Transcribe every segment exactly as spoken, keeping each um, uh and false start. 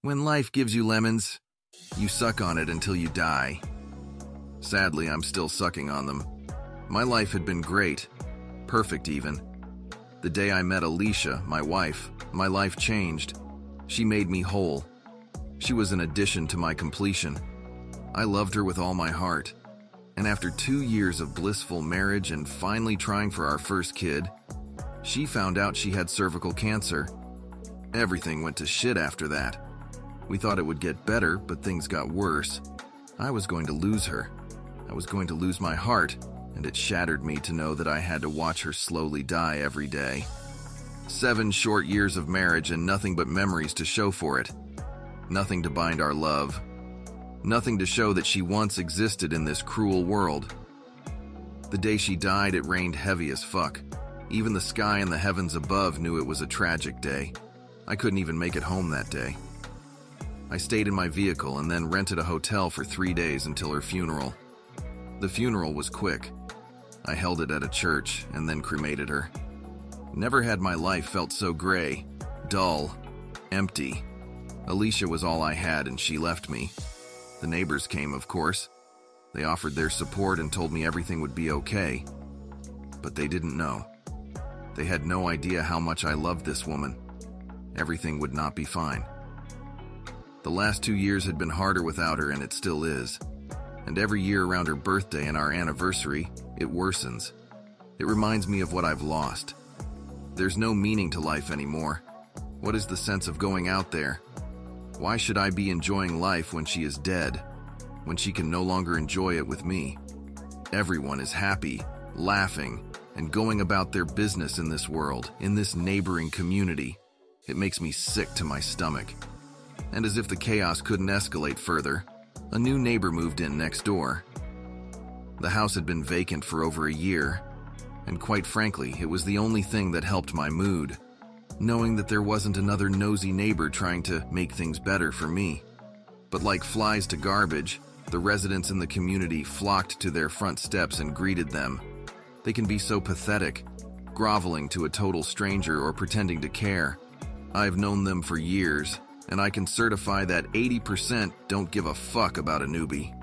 When life gives you lemons, you suck on it until you die. Sadly, I'm still sucking on them. My life had been great, perfect even. The day I met Alicia, my wife, my life changed. She made me whole. She was an addition to my completion. I loved her with all my heart. And after two years of blissful marriage and finally trying for our first kid, she found out she had cervical cancer. Everything went to shit after that. We thought it would get better, but things got worse. I was going to lose her. I was going to lose my heart, and it shattered me to know that I had to watch her slowly die every day. Seven short years of marriage and nothing but memories to show for it. Nothing to bind our love. Nothing to show that she once existed in this cruel world. The day she died, it rained heavy as fuck. Even the sky and the heavens above knew it was a tragic day. I couldn't even make it home that day. I stayed in my vehicle and then rented a hotel for three days until her funeral. The funeral was quick. I held it at a church and then cremated her. Never had my life felt so gray, dull, empty. Alicia was all I had and she left me. The neighbors came, of course. They offered their support and told me everything would be okay. But they didn't know. They had no idea how much I loved this woman. Everything would not be fine. The last two years had been harder without her, and it still is. And every year around her birthday and our anniversary, it worsens. It reminds me of what I've lost. There's no meaning to life anymore. What is the sense of going out there? Why should I be enjoying life when she is dead? When she can no longer enjoy it with me? Everyone is happy, laughing, and going about their business in this world, in this neighboring community. It makes me sick to my stomach. And as if the chaos couldn't escalate further, a new neighbor moved in next door. The house had been vacant for over a year, and quite frankly, it was the only thing that helped my mood, knowing that there wasn't another nosy neighbor trying to make things better for me. But like flies to garbage, the residents in the community flocked to their front steps and greeted them. They can be so pathetic, groveling to a total stranger or pretending to care. I've known them for years, and I can certify that eighty percent don't give a fuck about a newbie.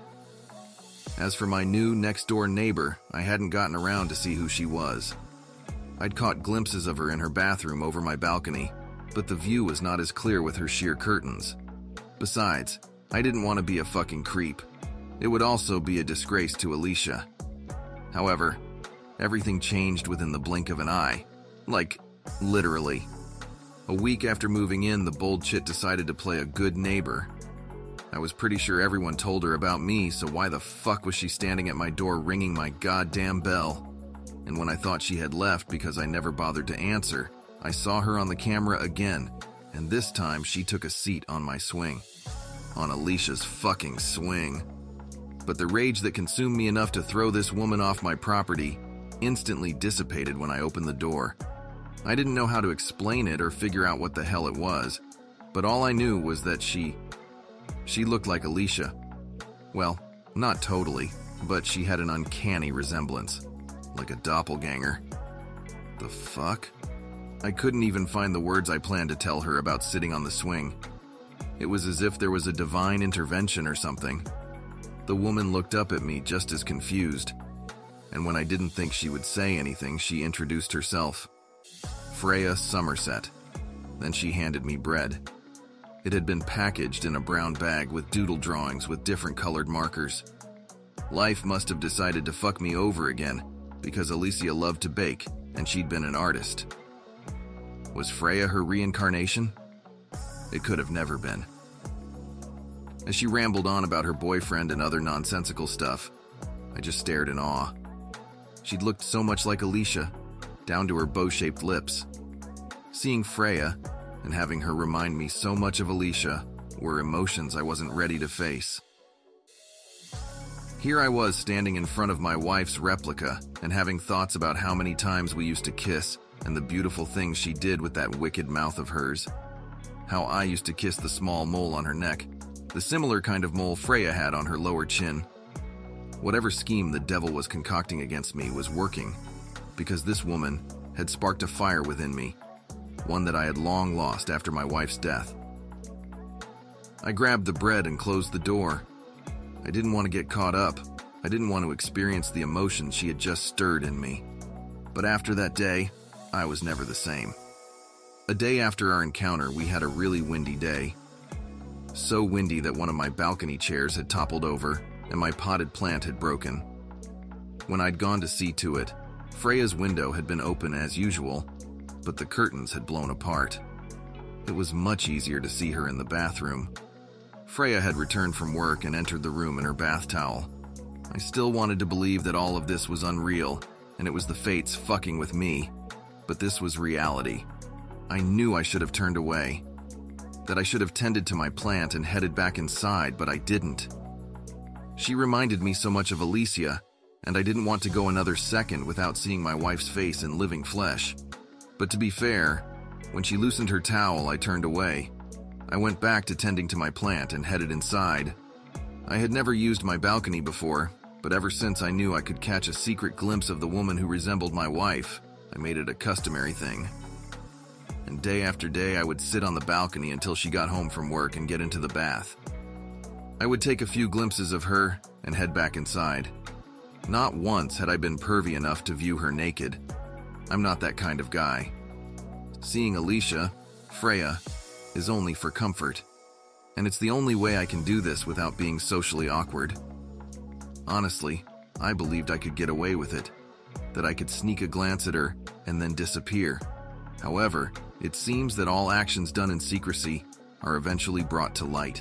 As for my new next-door neighbor, I hadn't gotten around to see who she was. I'd caught glimpses of her in her bathroom over my balcony, but the view was not as clear with her sheer curtains. Besides, I didn't want to be a fucking creep. It would also be a disgrace to Alicia. However, everything changed within the blink of an eye. Like, literally. A week after moving in, the bold chit decided to play a good neighbor. I was pretty sure everyone told her about me, so why the fuck was she standing at my door ringing my goddamn bell? And when I thought she had left because I never bothered to answer, I saw her on the camera again, and this time she took a seat on my swing. On Alicia's fucking swing. But the rage that consumed me enough to throw this woman off my property instantly dissipated when I opened the door. I didn't know how to explain it or figure out what the hell it was, but all I knew was that she... she looked like Alicia. Well, not totally, but she had an uncanny resemblance. Like a doppelganger. The fuck? I couldn't even find the words I planned to tell her about sitting on the swing. It was as if there was a divine intervention or something. The woman looked up at me just as confused, and when I didn't think she would say anything, she introduced herself. Freya Somerset. Then she handed me bread. It had been packaged in a brown bag with doodle drawings with different colored markers. Life must have decided to fuck me over again, because Alicia loved to bake, and she'd been an artist. Was Freya her reincarnation? It could have never been. As she rambled on about her boyfriend and other nonsensical stuff, I just stared in awe. She'd looked so much like Alicia, down to her bow-shaped lips. Seeing Freya, and having her remind me so much of Alicia, were emotions I wasn't ready to face. Here I was standing in front of my wife's replica and having thoughts about how many times we used to kiss and the beautiful things she did with that wicked mouth of hers. How I used to kiss the small mole on her neck, the similar kind of mole Freya had on her lower chin. Whatever scheme the devil was concocting against me was working, because this woman had sparked a fire within me, one that I had long lost after my wife's death. I grabbed the bread and closed the door. I didn't want to get caught up. I didn't want to experience the emotions she had just stirred in me. But after that day, I was never the same. A day after our encounter, we had a really windy day. So windy that one of my balcony chairs had toppled over and my potted plant had broken. When I'd gone to see to it, Freya's window had been open as usual, but the curtains had blown apart. It was much easier to see her in the bathroom. Freya had returned from work and entered the room in her bath towel. I still wanted to believe that all of this was unreal, and it was the fates fucking with me, but this was reality. I knew I should have turned away, that I should have tended to my plant and headed back inside, but I didn't. She reminded me so much of Alicia, and I didn't want to go another second without seeing my wife's face in living flesh. But to be fair, when she loosened her towel, I turned away. I went back to tending to my plant and headed inside. I had never used my balcony before, but ever since I knew I could catch a secret glimpse of the woman who resembled my wife, I made it a customary thing. And day after day, I would sit on the balcony until she got home from work and get into the bath. I would take a few glimpses of her and head back inside. Not once had I been pervy enough to view her naked. I'm not that kind of guy. Seeing Alicia, Freya, is only for comfort. And it's the only way I can do this without being socially awkward. Honestly, I believed I could get away with it, that I could sneak a glance at her and then disappear. However, it seems that all actions done in secrecy are eventually brought to light.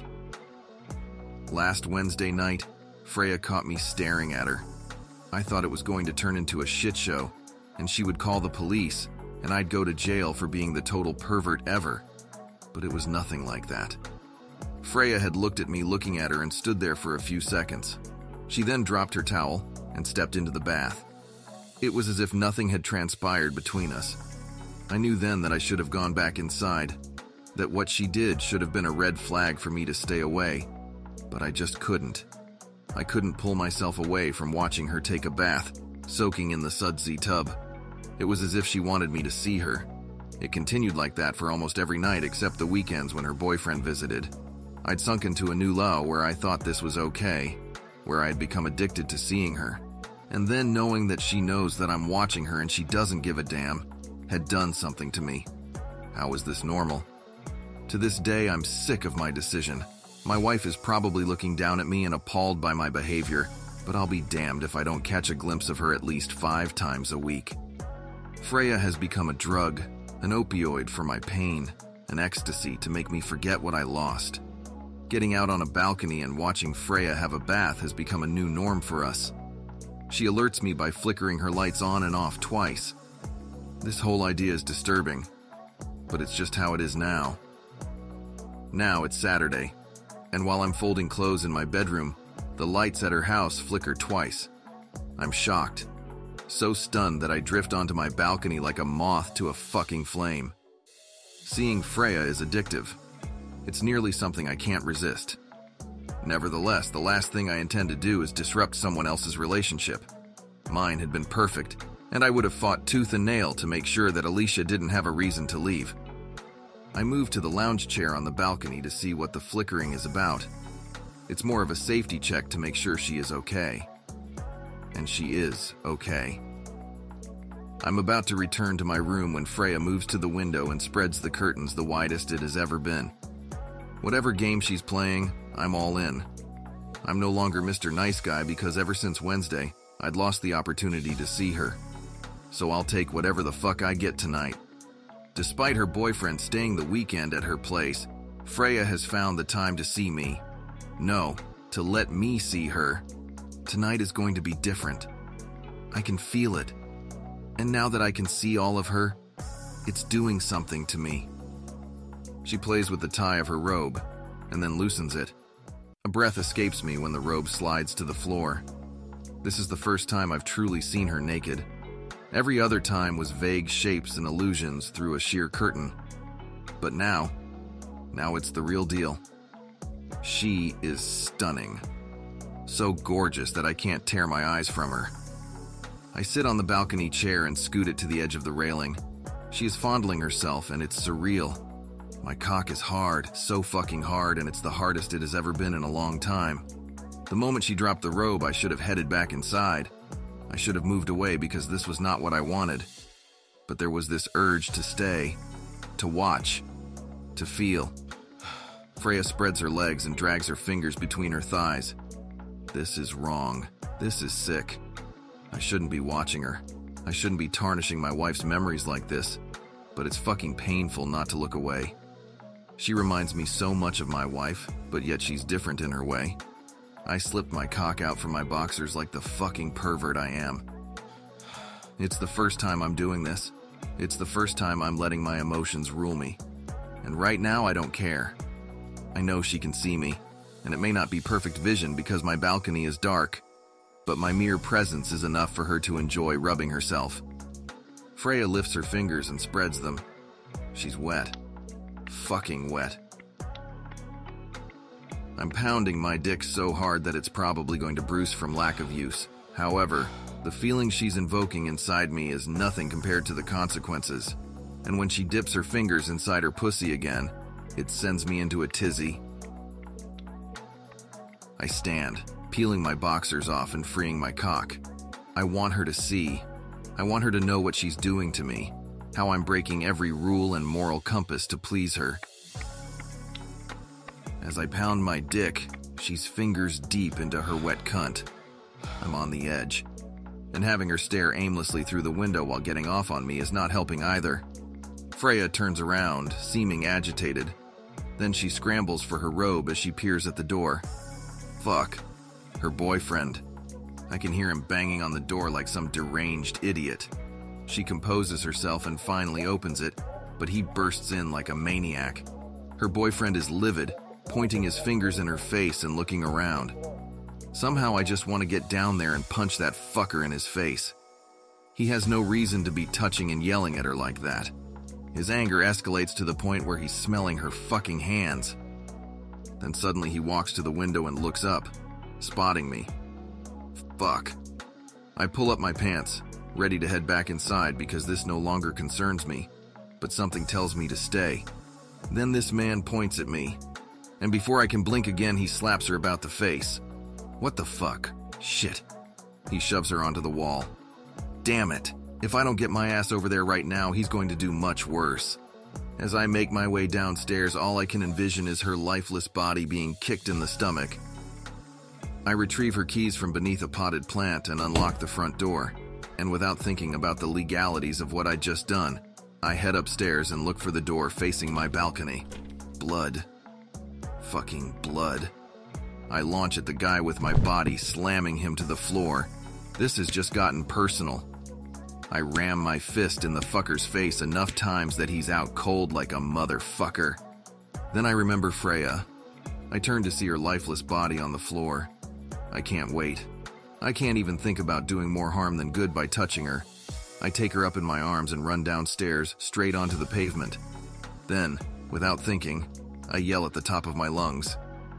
Last Wednesday night, Freya caught me staring at her. I thought it was going to turn into a shit show, and she would call the police, and I'd go to jail for being the total pervert ever. But it was nothing like that. Freya had looked at me looking at her and stood there for a few seconds. She then dropped her towel and stepped into the bath. It was as if nothing had transpired between us. I knew then that I should have gone back inside, that what she did should have been a red flag for me to stay away, but I just couldn't. I couldn't pull myself away from watching her take a bath, soaking in the sudsy tub. It was as if she wanted me to see her. It continued like that for almost every night except the weekends when her boyfriend visited. I'd sunk into a new low where I thought this was okay, where I had become addicted to seeing her. And then knowing that she knows that I'm watching her and she doesn't give a damn, had done something to me. How was this normal? To this day, I'm sick of my decision. My wife is probably looking down at me and appalled by my behavior, but I'll be damned if I don't catch a glimpse of her at least five times a week. Freya has become a drug, an opioid for my pain, an ecstasy to make me forget what I lost. Getting out on a balcony and watching Freya have a bath has become a new norm for us. She alerts me by flickering her lights on and off twice. This whole idea is disturbing, but it's just how it is now. Now it's Saturday, and while I'm folding clothes in my bedroom, the lights at her house flicker twice. I'm shocked, so stunned that I drift onto my balcony like a moth to a fucking flame. Seeing Freya is addictive. It's nearly something I can't resist. Nevertheless, the last thing I intend to do is disrupt someone else's relationship. Mine had been perfect, and I would have fought tooth and nail to make sure that Alicia didn't have a reason to leave. I move to the lounge chair on the balcony to see what the flickering is about. It's more of a safety check to make sure she is okay. And she is okay. I'm about to return to my room when Freya moves to the window and spreads the curtains the widest it has ever been. Whatever game she's playing, I'm all in. I'm no longer Mister Nice Guy because ever since Wednesday, I'd lost the opportunity to see her. So I'll take whatever the fuck I get tonight. Despite her boyfriend staying the weekend at her place, Freya has found the time to see me. No, to let me see her. Tonight is going to be different. I can feel it. And now that I can see all of her, it's doing something to me. She plays with the tie of her robe, and then loosens it. A breath escapes me when the robe slides to the floor. This is the first time I've truly seen her naked. Every other time was vague shapes and illusions through a sheer curtain. But now, now it's the real deal. She is stunning. So gorgeous that I can't tear my eyes from her. I sit on the balcony chair and scoot it to the edge of the railing. She is fondling herself and it's surreal. My cock is hard, so fucking hard, and it's the hardest it has ever been in a long time. The moment she dropped the robe, I should have headed back inside. I should have moved away because this was not what I wanted. But there was this urge to stay, to watch, to feel. Freya spreads her legs and drags her fingers between her thighs. This is wrong. This is sick. I shouldn't be watching her. I shouldn't be tarnishing my wife's memories like this. But it's fucking painful not to look away. She reminds me so much of my wife, but yet she's different in her way. I slipped my cock out from my boxers like the fucking pervert I am. It's the first time I'm doing this. It's the first time I'm letting my emotions rule me. And right now I don't care. I know she can see me, and it may not be perfect vision because my balcony is dark, but my mere presence is enough for her to enjoy rubbing herself. Freya lifts her fingers and spreads them. She's wet. Fucking wet. I'm pounding my dick so hard that it's probably going to bruise from lack of use. However, the feeling she's invoking inside me is nothing compared to the consequences. And when she dips her fingers inside her pussy again, it sends me into a tizzy. I stand, peeling my boxers off and freeing my cock. I want her to see. I want her to know what she's doing to me, how I'm breaking every rule and moral compass to please her. As I pound my dick, she's fingers deep into her wet cunt. I'm on the edge. And having her stare aimlessly through the window while getting off on me is not helping either. Freya turns around, seeming agitated. Then she scrambles for her robe as she peers at the door. Fuck. Her boyfriend. I can hear him banging on the door like some deranged idiot. She composes herself and finally opens it, but he bursts in like a maniac. Her boyfriend is livid, pointing his fingers in her face and looking around. Somehow I just want to get down there and punch that fucker in his face. He has no reason to be touching and yelling at her like that. His anger escalates to the point where he's smelling her fucking hands. Then suddenly he walks to the window and looks up, spotting me. Fuck. I pull up my pants, ready to head back inside because this no longer concerns me, but something tells me to stay. Then this man points at me, and before I can blink again, he slaps her about the face. What the fuck? Shit. He shoves her onto the wall. Damn it. If I don't get my ass over there right now, he's going to do much worse. As I make my way downstairs, all I can envision is her lifeless body being kicked in the stomach. I retrieve her keys from beneath a potted plant and unlock the front door. And without thinking about the legalities of what I'd just done, I head upstairs and look for the door facing my balcony. Blood. Fucking blood. I launch at the guy with my body, slamming him to the floor. This has just gotten personal. I ram my fist in the fucker's face enough times that he's out cold like a motherfucker. Then I remember Freya. I turn to see her lifeless body on the floor. I can't wait. I can't even think about doing more harm than good by touching her. I take her up in my arms and run downstairs, straight onto the pavement. Then, without thinking, I yell at the top of my lungs.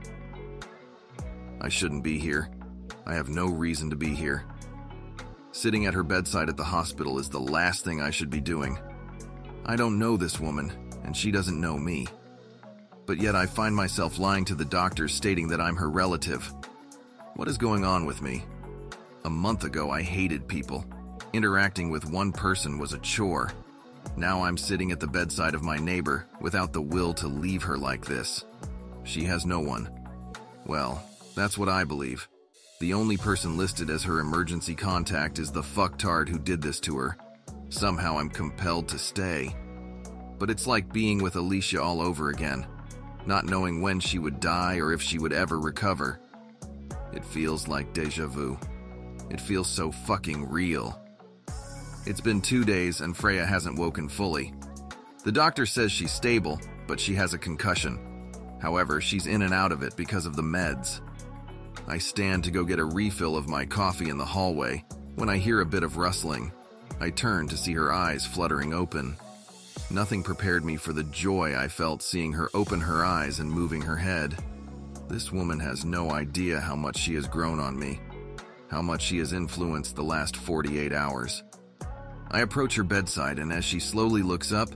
I shouldn't be here. I have no reason to be here. Sitting at her bedside at the hospital is the last thing I should be doing. I don't know this woman, and she doesn't know me. But yet I find myself lying to the doctors stating that I'm her relative. What is going on with me? A month ago I hated people. Interacting with one person was a chore. Now I'm sitting at the bedside of my neighbor without the will to leave her like this. She has no one. Well, that's what I believe. The only person listed as her emergency contact is the fucktard who did this to her. Somehow I'm compelled to stay. But it's like being with Alicia all over again, not knowing when she would die or if she would ever recover. It feels like deja vu. It feels so fucking real. It's been two days and Freya hasn't woken fully. The doctor says she's stable, but she has a concussion. However, she's in and out of it because of the meds. I stand to go get a refill of my coffee in the hallway when I hear a bit of rustling. I turn to see her eyes fluttering open. Nothing prepared me for the joy I felt seeing her open her eyes and moving her head. This woman has no idea how much she has grown on me, how much she has influenced the last forty-eight hours. I approach her bedside, and as she slowly looks up,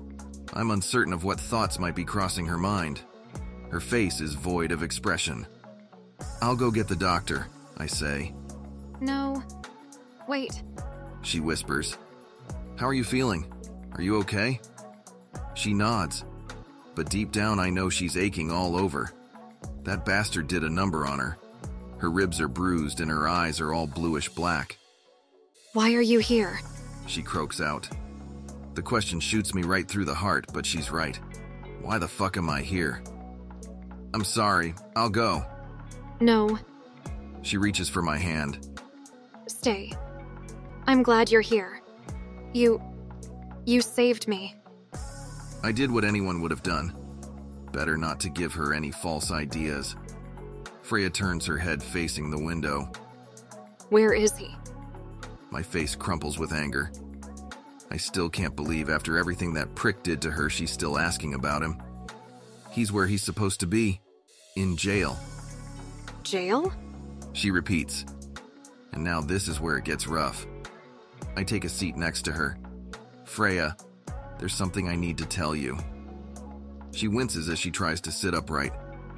I'm uncertain of what thoughts might be crossing her mind. Her face is void of expression. I'll go get the doctor, I say. No. Wait. She whispers. How are you feeling? Are you okay? She nods, but deep down I know she's aching all over. That bastard did a number on her. Her ribs are bruised and her eyes are all bluish black. Why are you here? She croaks out. The question shoots me right through the heart, but she's right. Why the fuck am I here? I'm sorry, I'll go. No. She reaches for my hand. Stay. I'm glad you're here. You... you saved me. I did what anyone would have done. Better not to give her any false ideas. Freya turns her head facing the window. Where is he? My face crumples with anger. I still can't believe after everything that prick did to her, she's still asking about him. He's where he's supposed to be. In jail. Jail? She repeats. And now this is where it gets rough. I take a seat next to her. Freya, there's something I need to tell you. She winces as she tries to sit upright.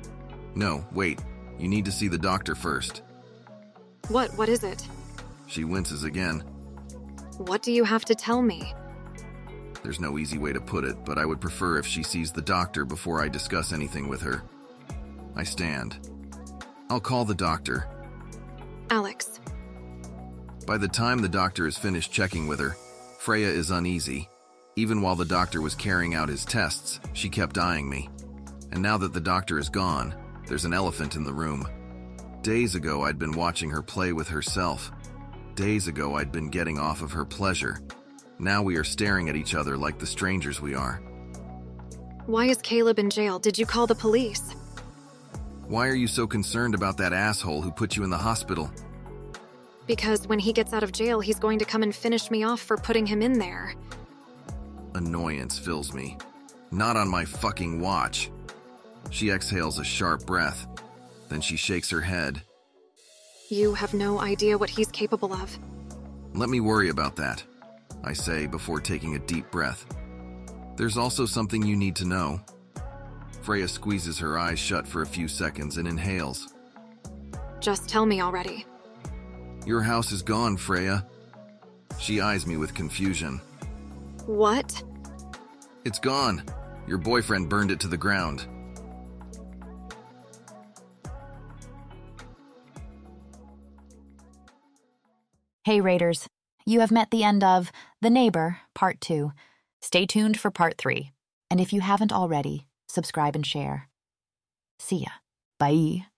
No, wait. You need to see the doctor first. What? What is it? She winces again. What do you have to tell me? There's no easy way to put it, but I would prefer if she sees the doctor before I discuss anything with her. I stand. I'll call the doctor. Alex. By the time the doctor is finished checking with her, Freya is uneasy. Even while the doctor was carrying out his tests, she kept eyeing me. And now that the doctor is gone, there's an elephant in the room. Days ago, I'd been watching her play with herself. Days ago, I'd been getting off of her pleasure. Now we are staring at each other like the strangers we are. Why is Caleb in jail? Did you call the police? Why are you so concerned about that asshole who put you in the hospital? Because when he gets out of jail, he's going to come and finish me off for putting him in there. Annoyance fills me. Not on my fucking watch. She exhales a sharp breath. Then she shakes her head. You have no idea what he's capable of. Let me worry about that, I say before taking a deep breath. There's also something you need to know. Freya squeezes her eyes shut for a few seconds and inhales. Just tell me already. Your house is gone, Freya. She eyes me with confusion. What? It's gone. Your boyfriend burned it to the ground. Hey Raiders, you have met the end of The Neighbor, Part two. Stay tuned for Part three. And if you haven't already, subscribe and share. See ya. Bye.